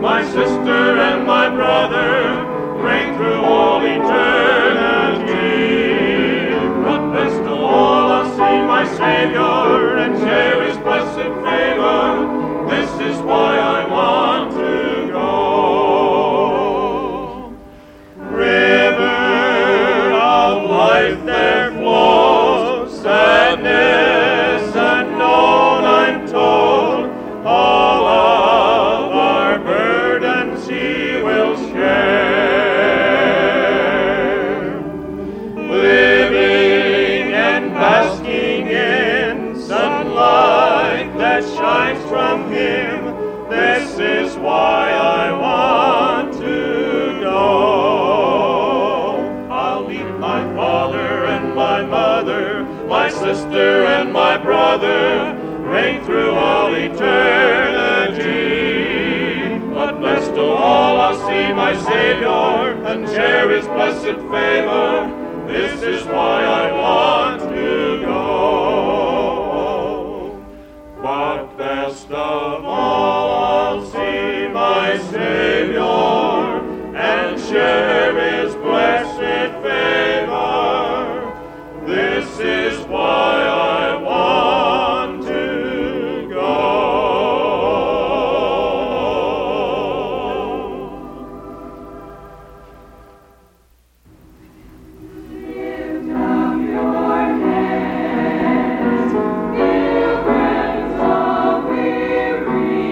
my sister and my brother, reign through all eternity. But best of all, I'll see my Savior and share his blessed favor. This is why I want to go. River of life there flows, sadness unknown, I'm told. All of our burdens he will share. Living and basking in sunlight that shines from him, this is why I want to go. I'll leave my father and my mother, my sister and my brother, reign through all eternity. But best of all, I'll see my Savior and share his blessed favor. This is why I want to go. But best of all, I'll see my Savior and share his blessed favor. This is why I want to go. Lift up your heads, pilgrims of weary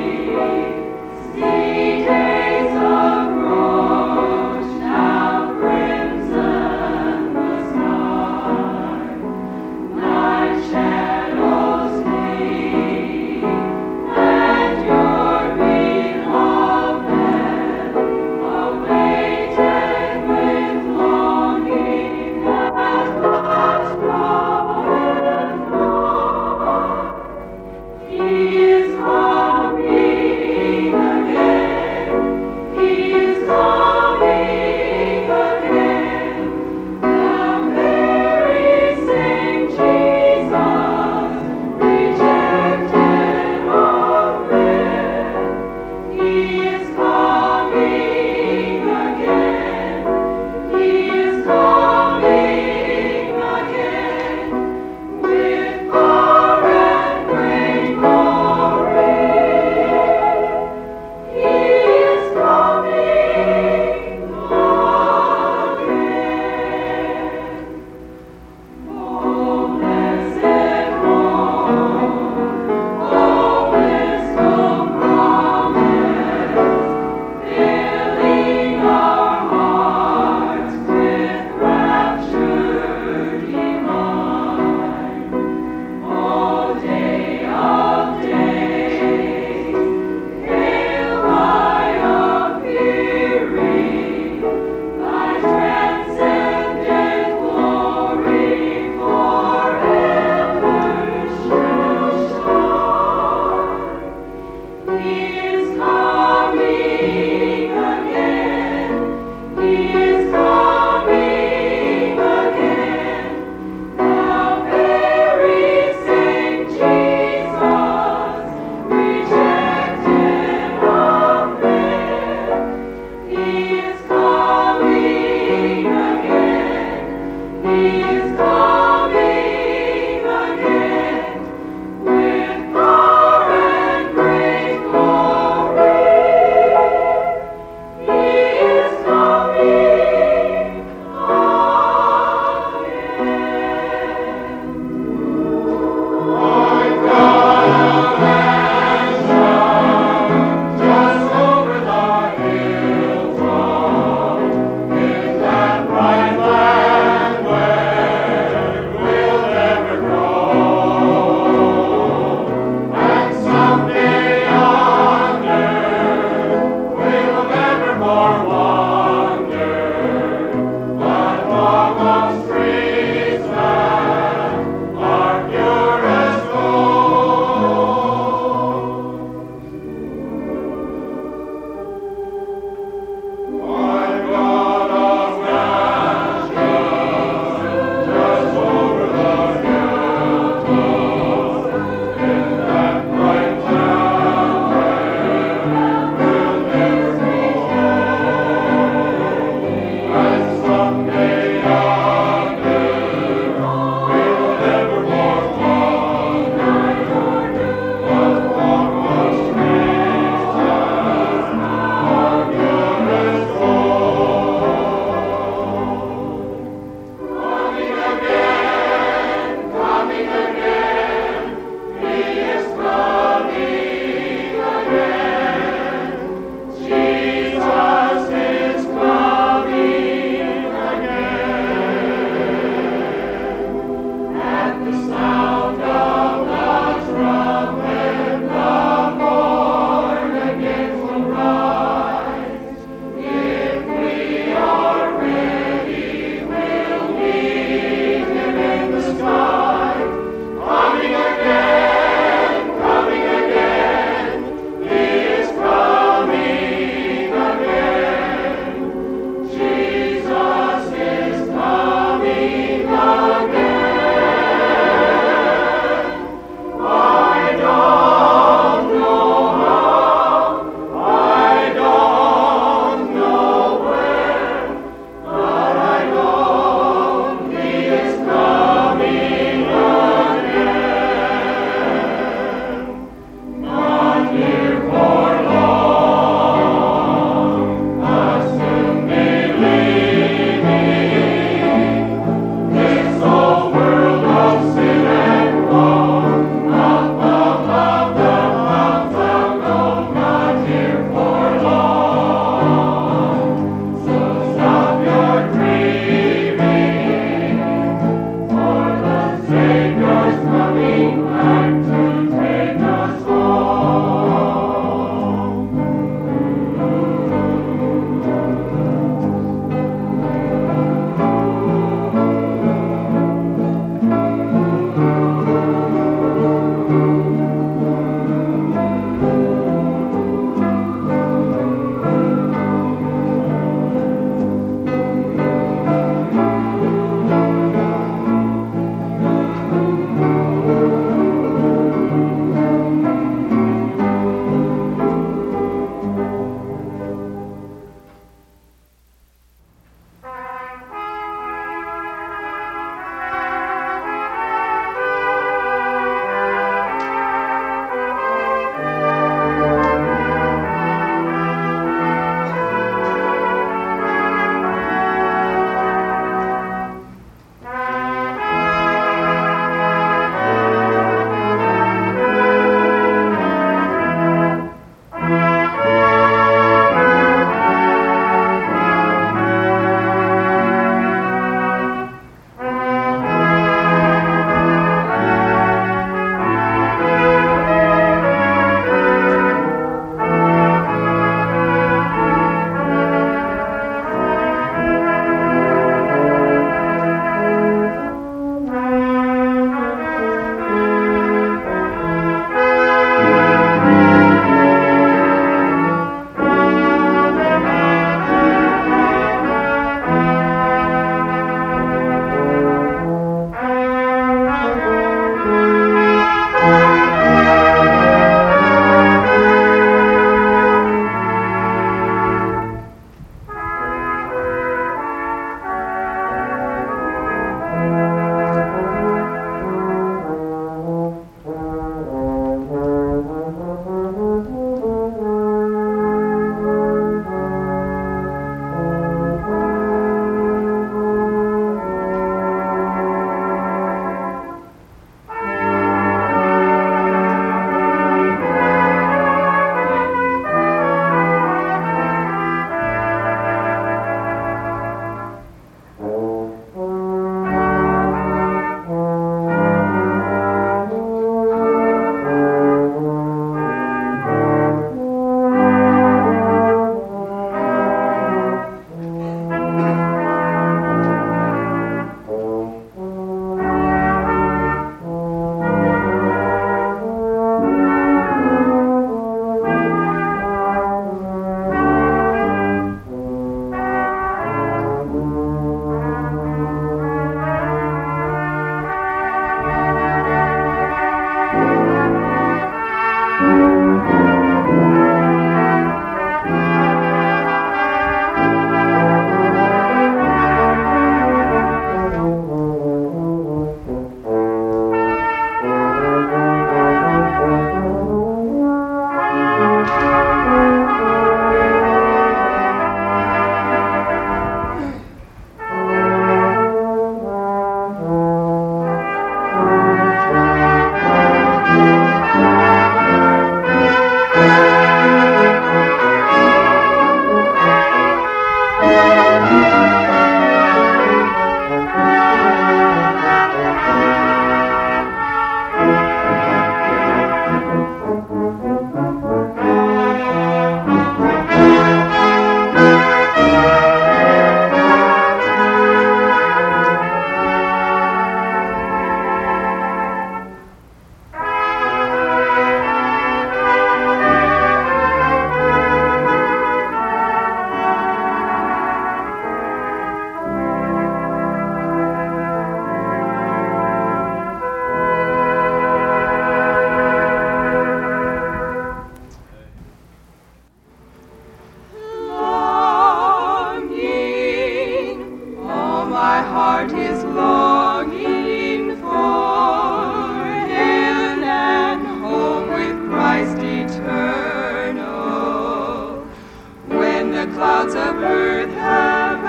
the clouds of earth have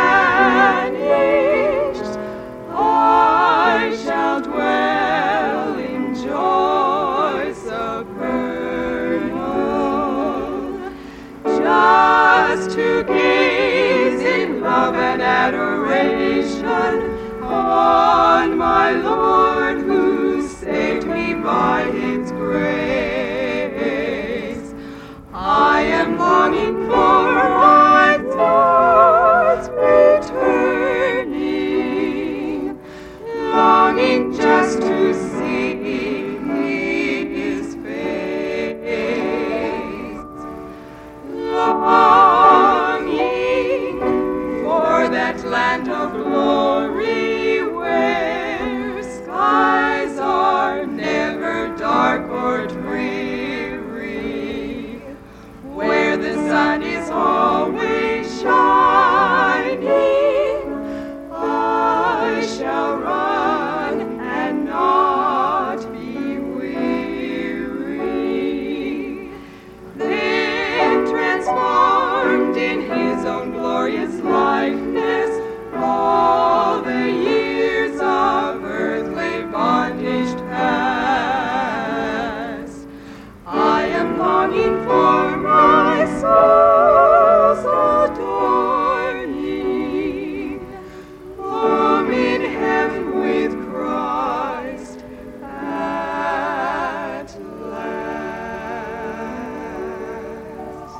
vanished, I shall dwell in joy supernal, just to gaze in love and adoration on my Lord, who saved me by his grace. I am longing for my thoughts returning, longing just to see his face, longing for that land of glory where skies are never dark or dreary, where the sun is always shining. I shall run and not be weary. Then transformed in his own glorious likeness, all the years of earthly bondage past. I am longing for my soul's adorning, home in heaven with Christ at last.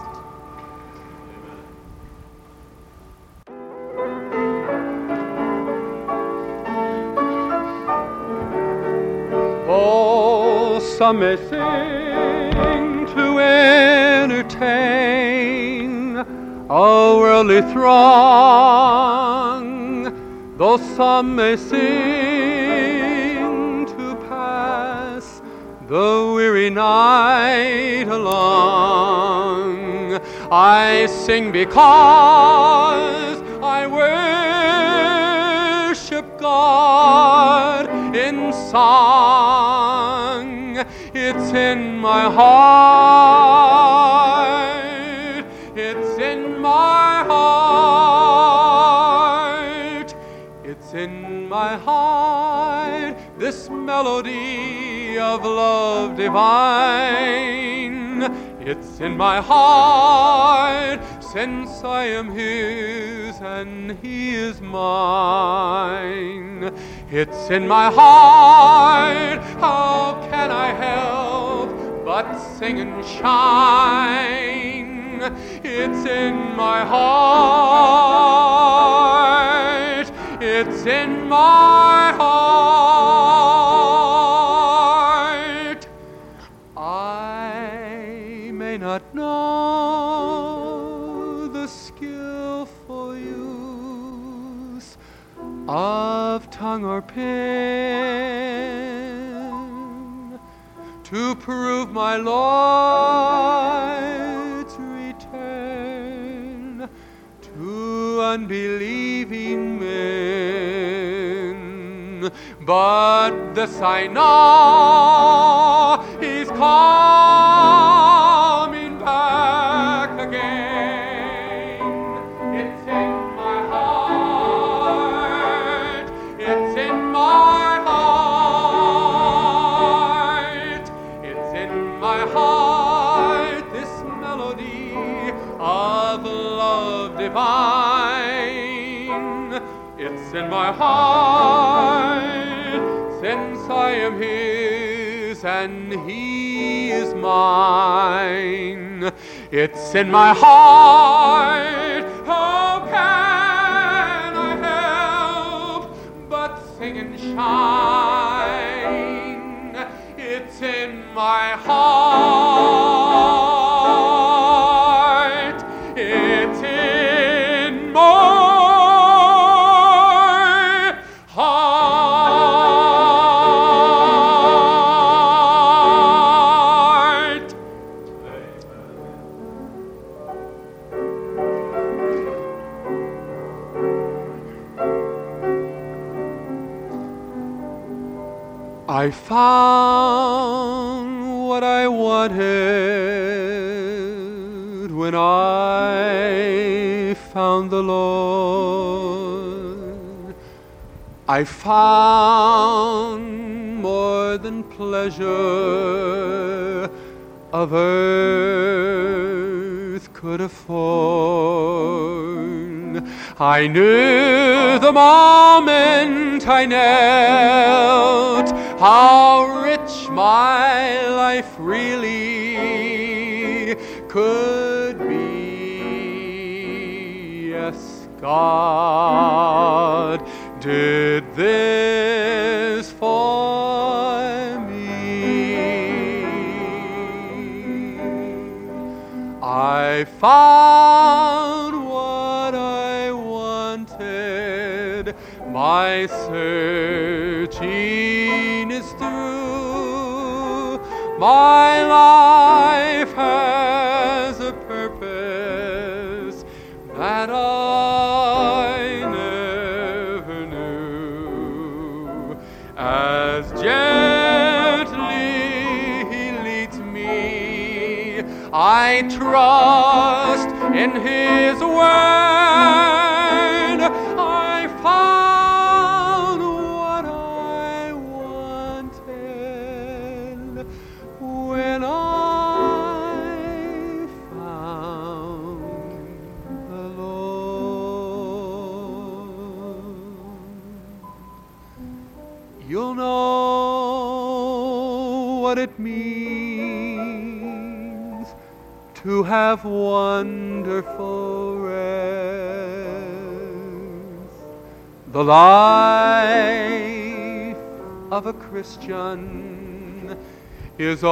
Oh, some may sing to entertain a worldly throng, though some may sing to pass the weary night along. I sing because I worship God in song. It's in my heart. It's in my heart. It's in my heart. This melody of love divine. It's in my heart, since I am his and he is mine. It's in my heart, how can I help but sing and shine? It's in my heart, it's in my heart. I may not know the skillful use of tongue or pen to prove my Lord's return to unbelieving men, but this I know, he's coming back again. It's in my heart, it's in my heart, it's in my heart, this melody of love divine. It's in my heart, since I am his and he is mine. It's in my heart, how can I help but sing and shine? It's in my heart, it's in my heart. I found what I wanted when I found the Lord, I found more than pleasure of earth could afford. I knew the moment I knelt how rich my life really could be. Yes, God did this for me. I found what I wanted, my searching is through. My life has a purpose that I never knew. As gently He leads me, I trust in His word. I found what I wanted when I found the Lord. You'll know what it means to have wonderful rest. The life of a Christian is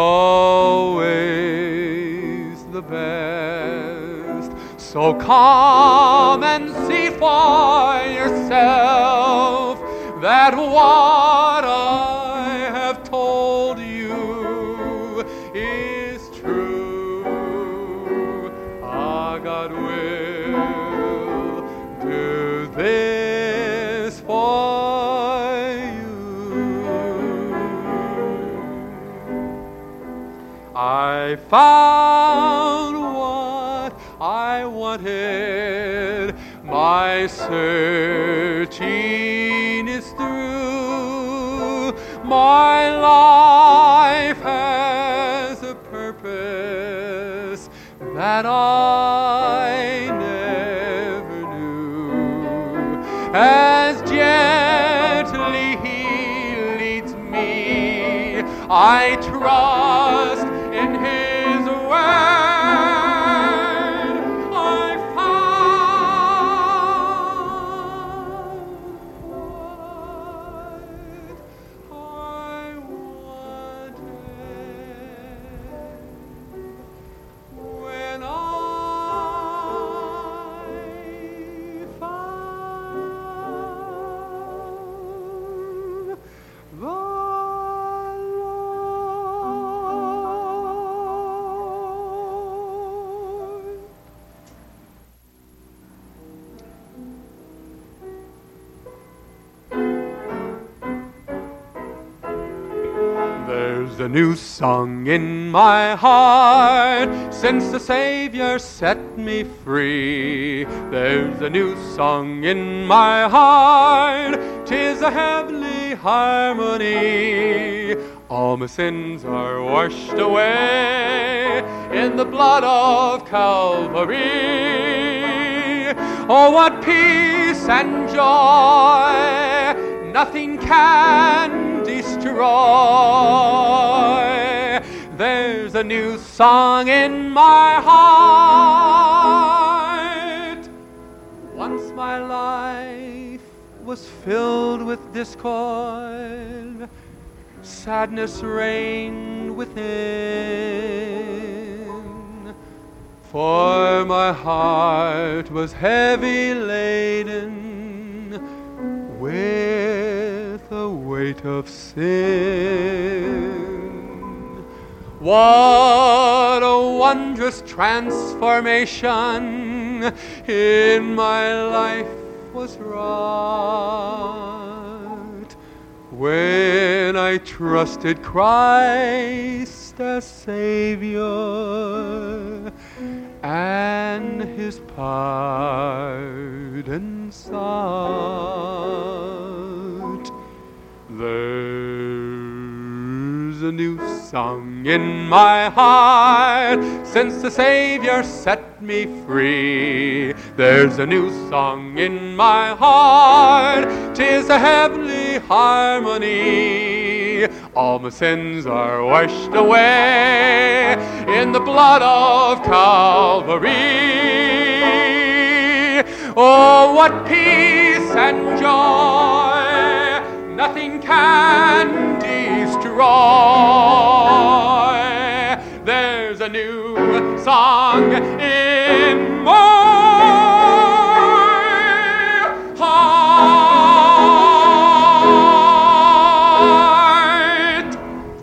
always the best. So come and see for yourself that what I have told you is true. God will do this for you. I found what I wanted, my searching is through. My life has a purpose that I never knew. As gently He leads me, I trust in His word. I found what I wanted when I found the Lord. There's a new song in my heart since the Savior set me free. There's a new song in my heart, 'tis a heavenly harmony. All my sins are washed away in the blood of Calvary. Oh, what peace and joy nothing can destroy. There's a new song in my heart. Once my life was filled with discord, sadness reigned within, for my heart was heavy laden with the weight of sin. What a wondrous transformation in my life was wrought when I trusted Christ as Savior and his pardon sought. There's a new song in my heart since the Savior set me free. There's a new song in my heart, 'tis a heavenly harmony. All my sins are washed away in the blood of Calvary. Oh, what peace and joy nothing can destroy. There's a new song in my heart.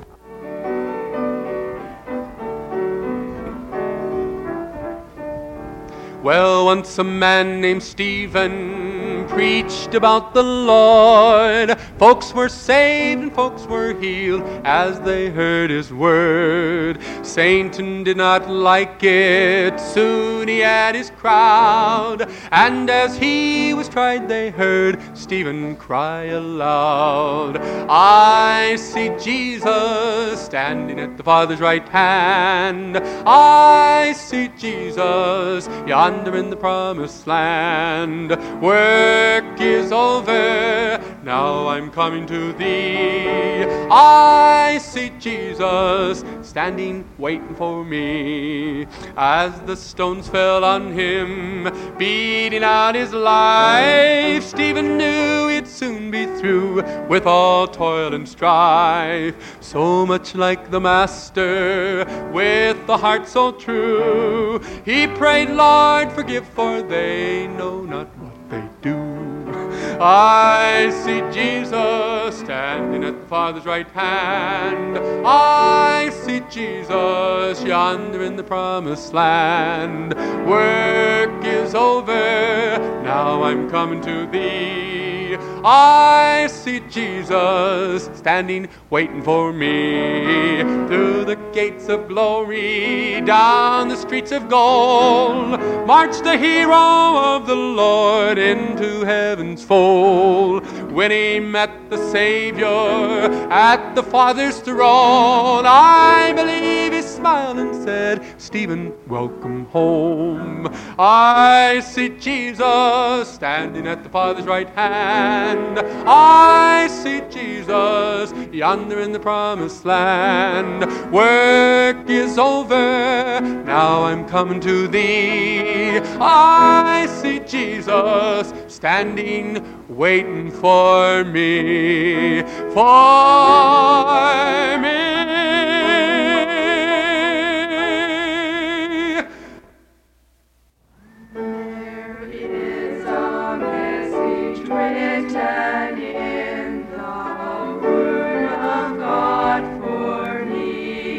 Well, once a man named Stephen preached about the Lord. Folks were saved and folks were healed as they heard his word. Satan did not like it, soon he had his crowd, and as he was tried they heard Stephen cry aloud. I see Jesus standing at the Father's right hand. I see Jesus yonder in the promised land. Work is over, now I'm coming to thee. I see Jesus standing waiting for me. As the stones fell on him, beating out his life, Stephen knew it'd soon be through with all toil and strife. So much like the Master, with the heart so true, he prayed, Lord, forgive, for they know not what they do. I see Jesus standing at the Father's right hand. I see Jesus yonder in the promised land. Work is over, now I'm coming to thee. I see Jesus standing waiting for me. Through the gates of glory, down the streets of gold, marched the hero of the Lord into heaven's fold. When he met the Savior at the Father's throne, I believe he smiled and said, Stephen, welcome home. I see Jesus standing at the Father's right hand. I see Jesus yonder in the promised land. Work is over, now I'm coming to thee. I see Jesus standing waiting for me, for me. There is a message written in the Word of God for me.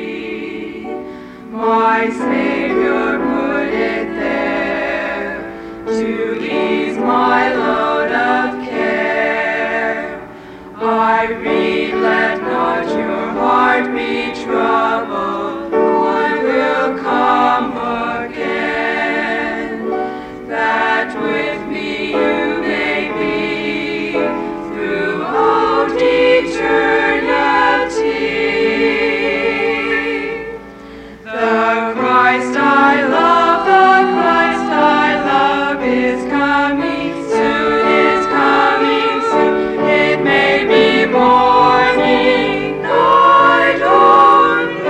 My Savior put it there to ease my load of care. I read, let not your heart be troubled, I will come again, that with me you may be throughout eternity. The Christ I love, the Christ I love is coming soon, is coming soon. It may be morning, night, or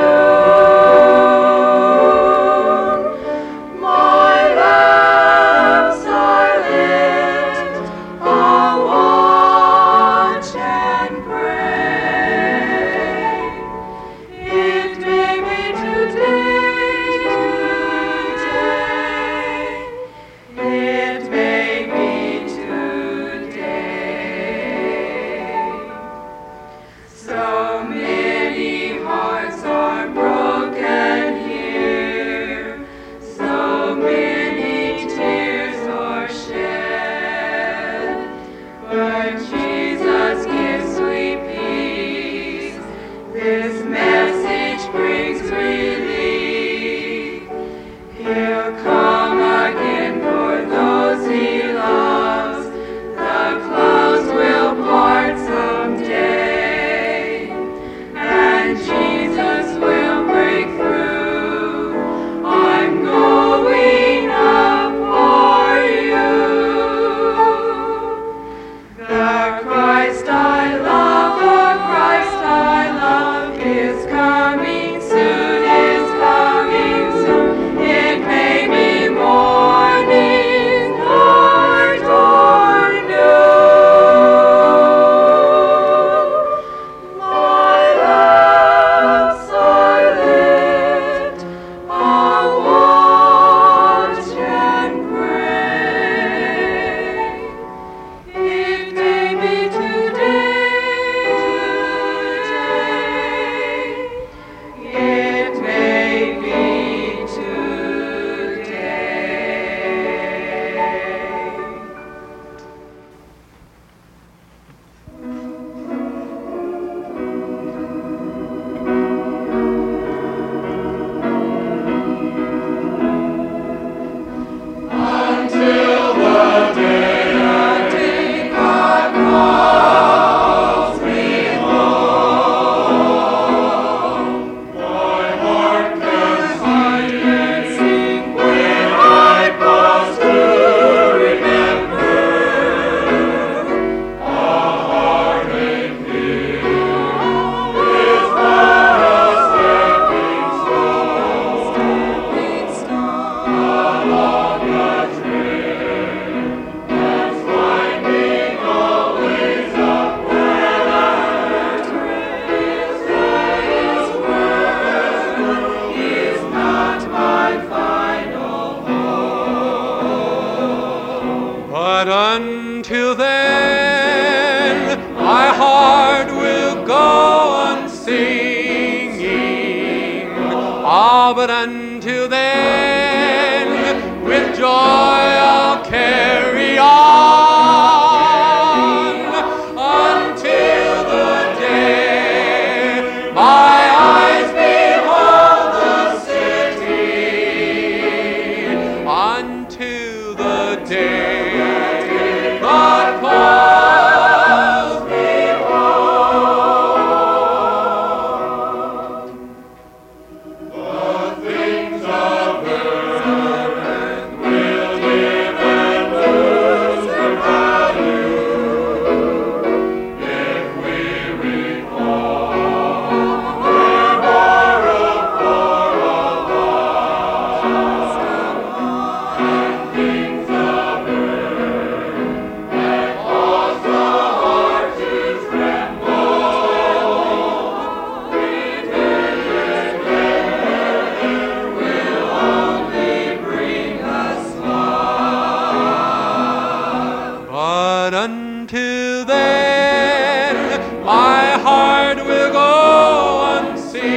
But until then, my heart will go on singing. Ah, but until then, with joy I'll carry on until the day my eyes behold the city, until the day God calls me home. The things of earth will live and lose their value if we recall their borrowed for a while. And things of earth that cause the heart to tremble, pretenders will only bring us love. But until then, my heart will go on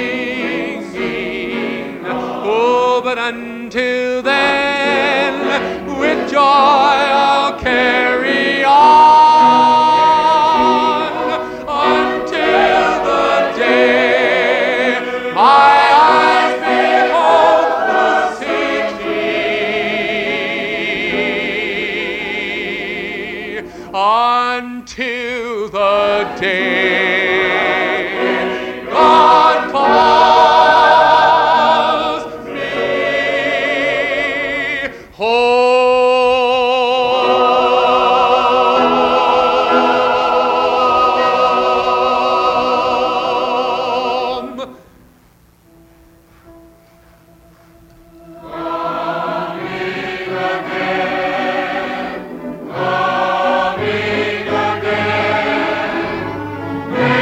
singing. Oh, but until then, with joy I'll carry on until the day my eyes behold the city, until the day God calls me home. Coming again,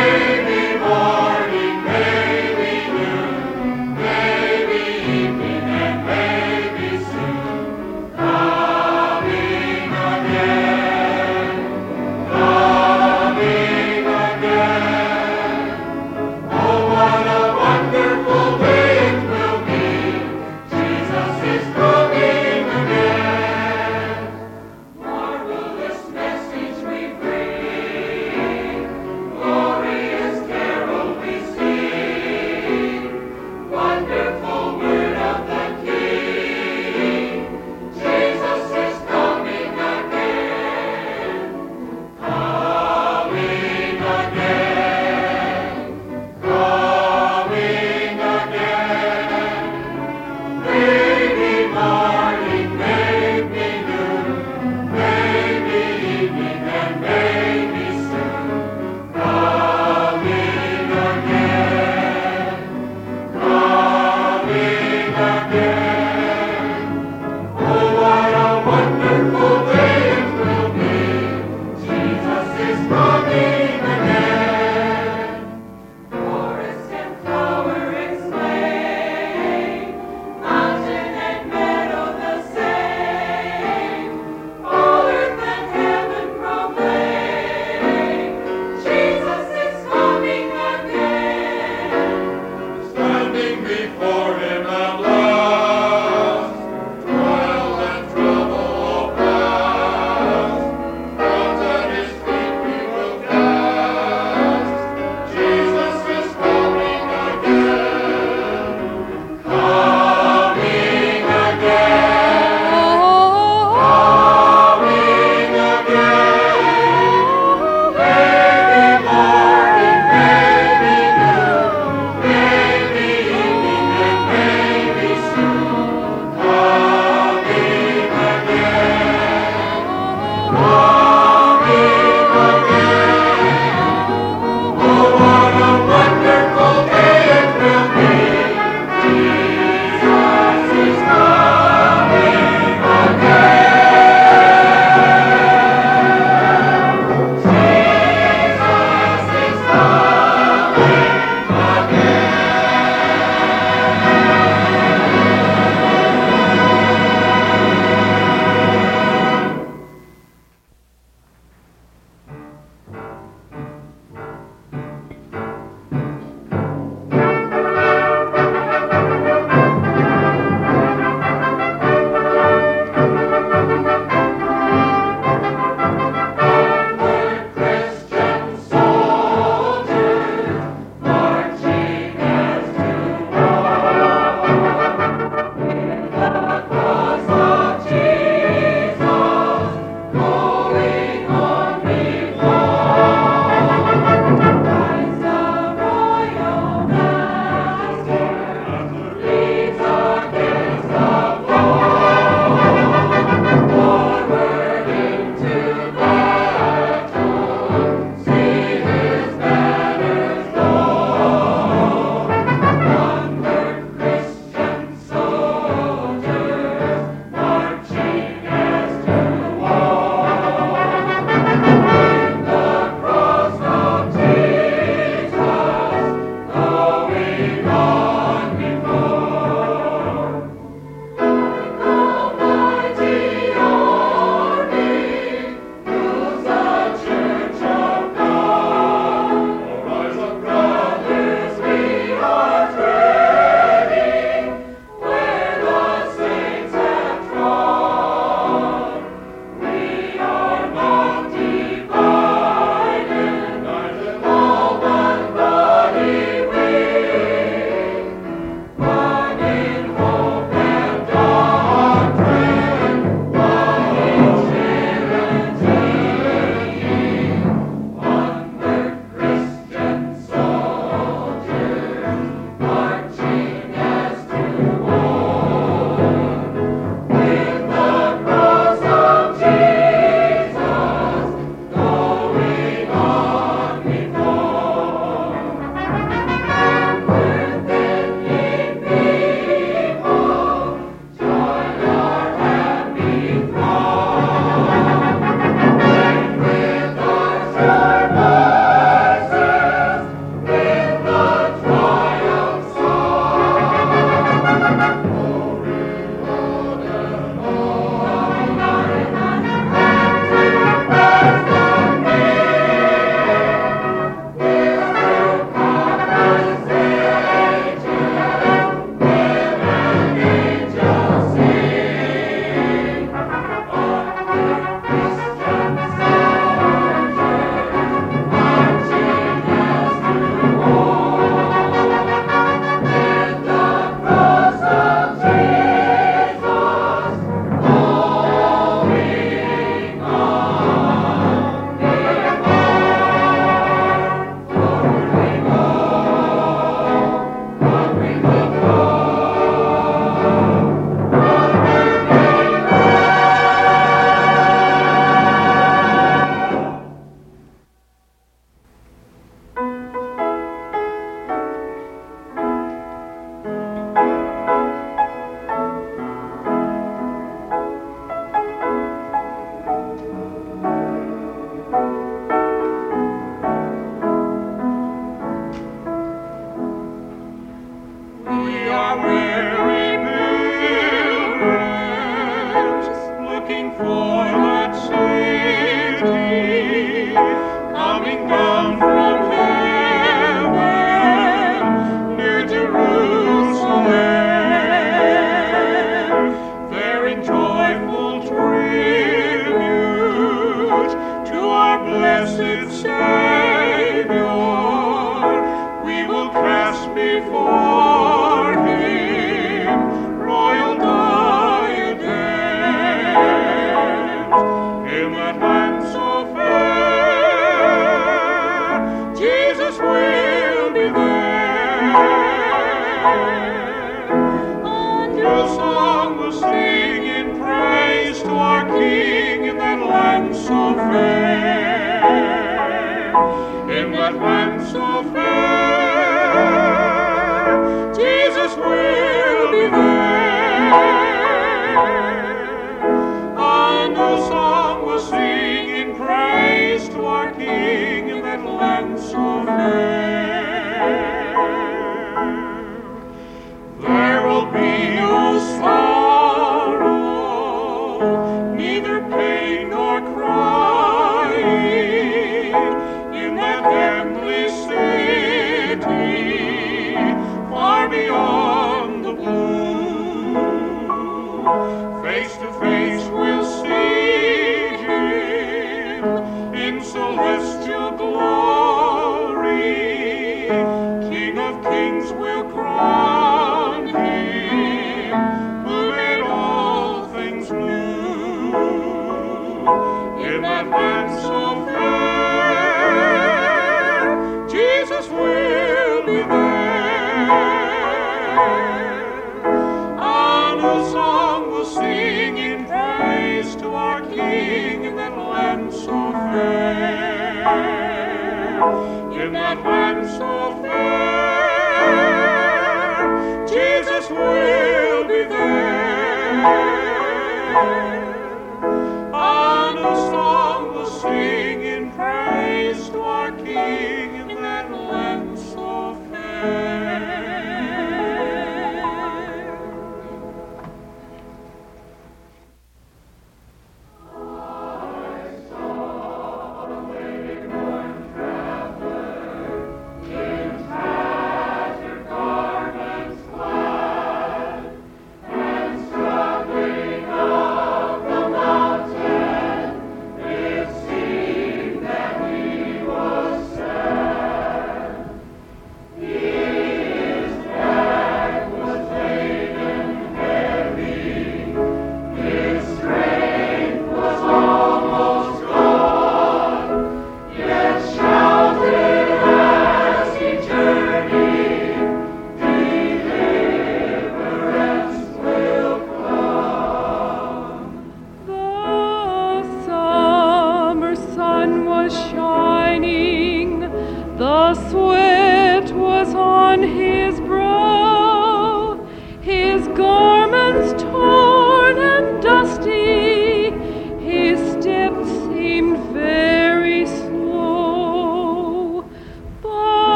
looking for that city, coming down from heaven, near Jerusalem, bearing joyful tribute to our blessed Savior. We will cast before Him royal diadems, in that land so fair, Jesus will be there. A new song will sing in praise to our King in that land so fair, in that land so fair, Jesus will be there. A new song will sing in praise to our King in that land so fair. There will be no sorrow, neither pain nor crying, in that heavenly city, far beyond the blue. Face to face we'll see Him in celestial glory. King of kings will crown Him, who made all things new. In that land so fair, Jesus will be there. A new song will sing in praise to our King in that land so fair, in that land so fair, Jesus will be there. A new song will sing in praise to our King in that land so fair. Garments glad and struck with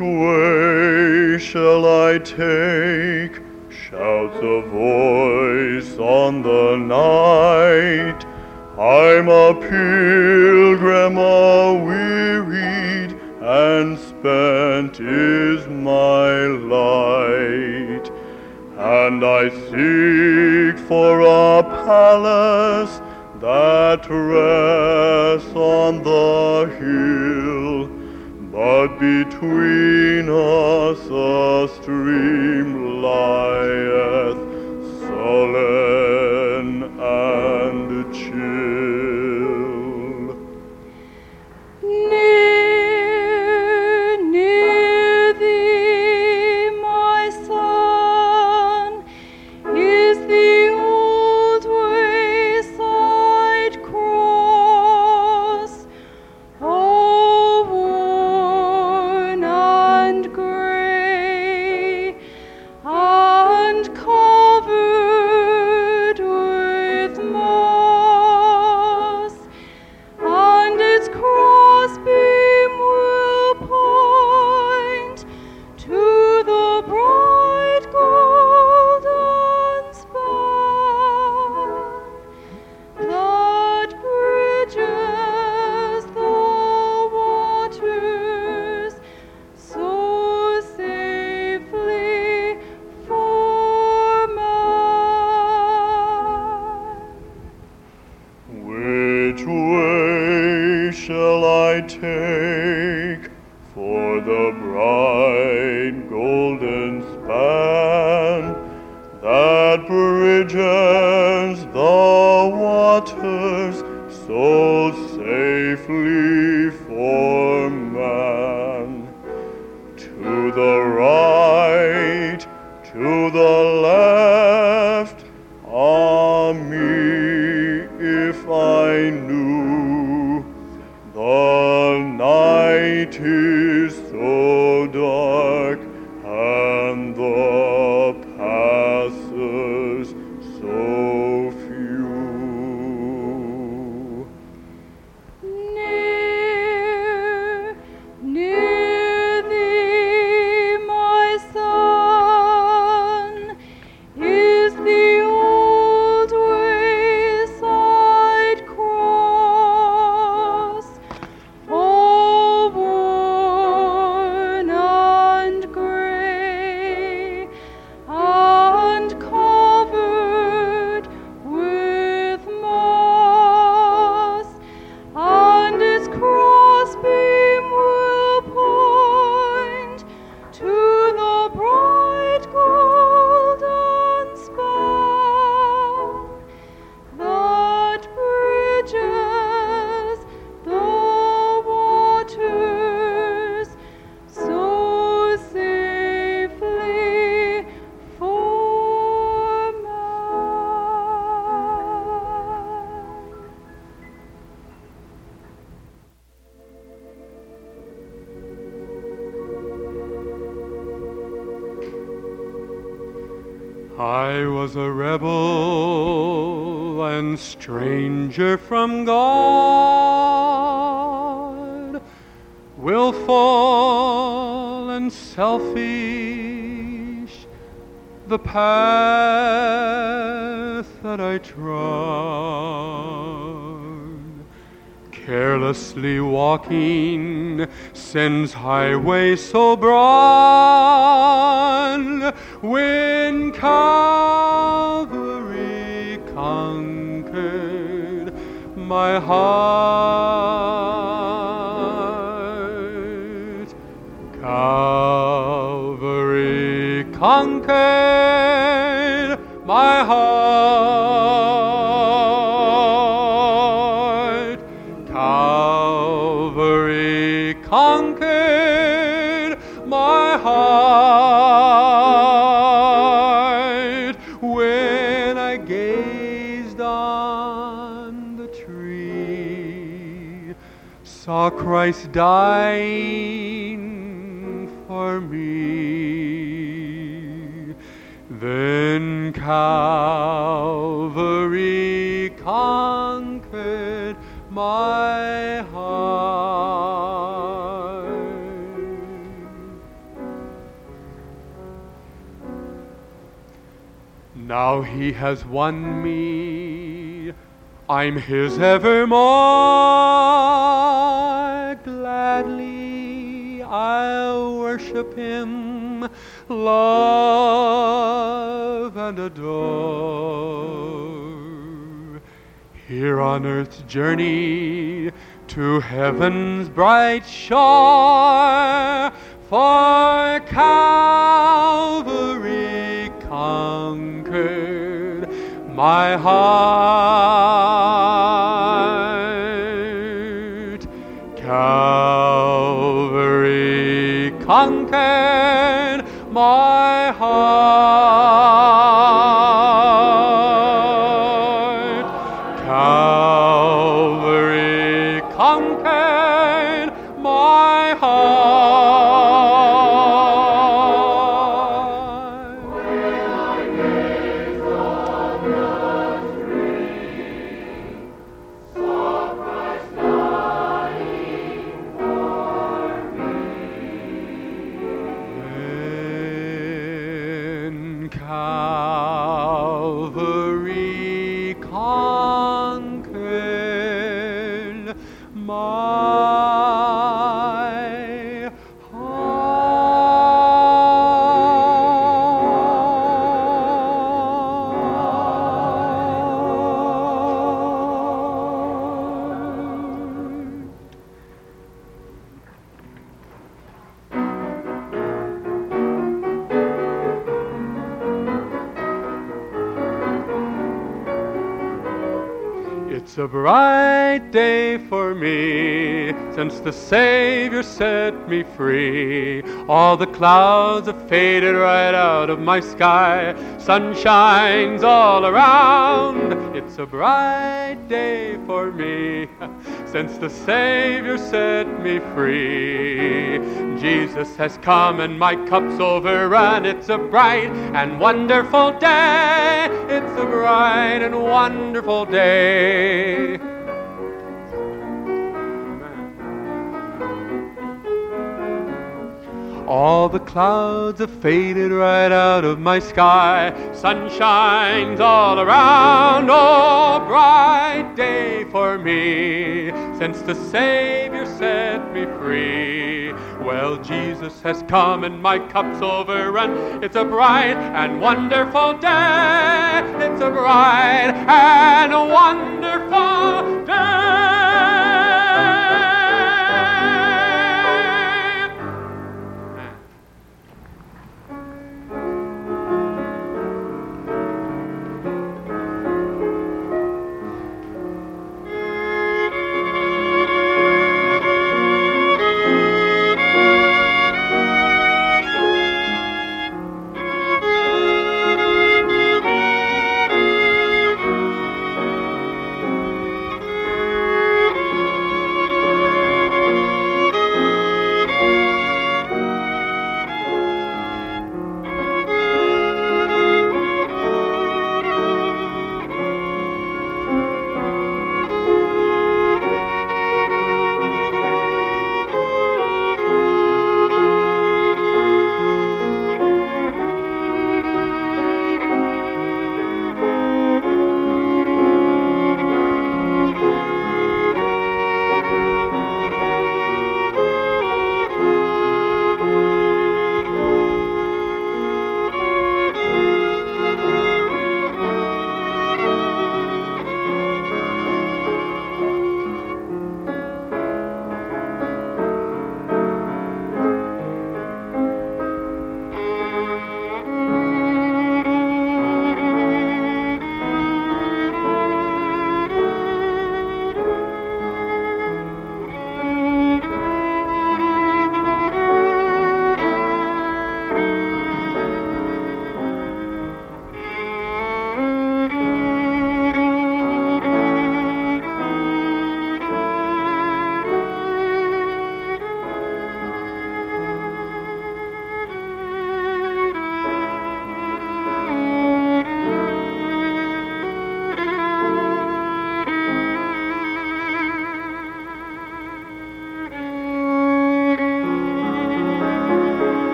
way shall I take? Shouts a voice on the night. I'm a pilgrim, a-wearied, and spent is my light. And I seek for a palace that rests on the hill, but between us a stream lieth, sullen and chill. Near, near thee, my son, is the old wayside cross, all worn and gray, and covered with moss, and its crossbeam will point to the bright golden span that bridges the waters so safely for man. Which way shall I take for the bright golden span that bridges the waters so safely for man? To the right, to the left, ah me, if I knew the night is so dark and the passers so few. Near, near thee, my son, is the old wayside cross, all worn and gray, and covered with moss, and its crossbeam will point to the bright golden span that bridges the waters so safely for man. I was a rebel and stranger from God, willful and selfish, the path that I trod, carelessly walking sin's highway so broad, when Calvary conquered my heart. Calvary conquered my heart. Calvary conquered my heart. When I gazed on the tree, saw Christ dying for me, then Calvary conquered my heart. Now he has won me, I'm his evermore. Gladly I'll worship him, love and adore. Here on earth's journey to heaven's bright shore, for Calvary conquered my heart. Calvary conquered my heart. Calvary conquered my heart. When Calvary conquered my heart. It's a bright day for me, since the Savior set me free. All the clouds have faded right out of my sky. Sun shines all around. It's a bright day for me, since the Savior set me free. Jesus has come and my cup's overrun. It's a bright and wonderful day. It's a bright and wonderful day. All the clouds have faded right out of my sky. Sun shines all around. Oh, bright day for me, since the Savior set me free. Well, Jesus has come and my cup's overrun. It's a bright and wonderful day. It's a bright and wonderful day.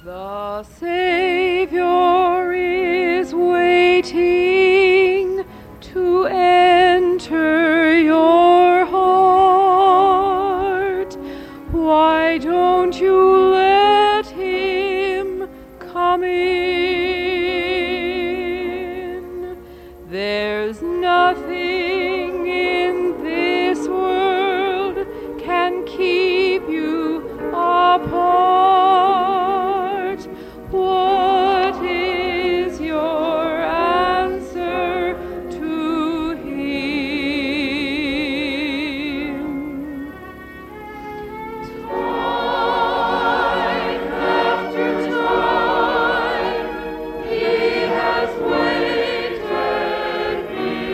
The Savior is waiting to enter your heart. Why don't you let him come in? There's nothing in this world can keep you apart. What is your answer to him? Time after time, he has waited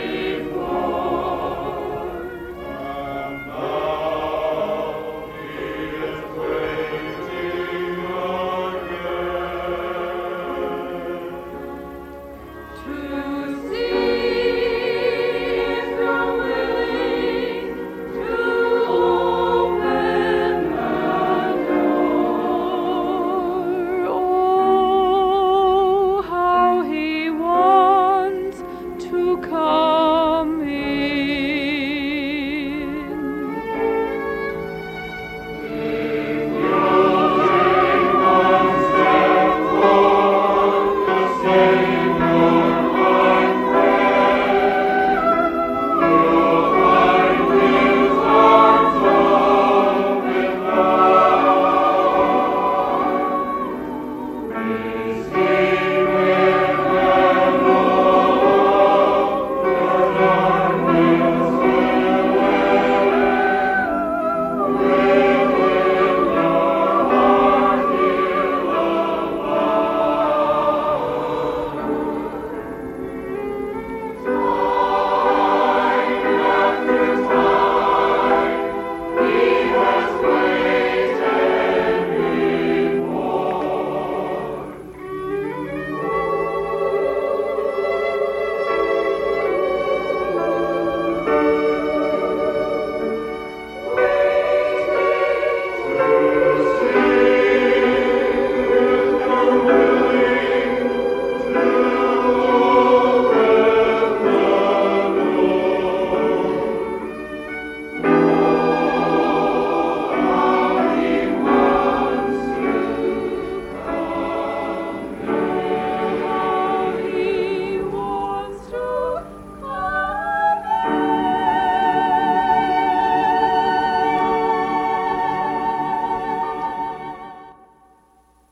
before. And now he is waiting to see if you're willing to open the door. Oh, how he wants to come in.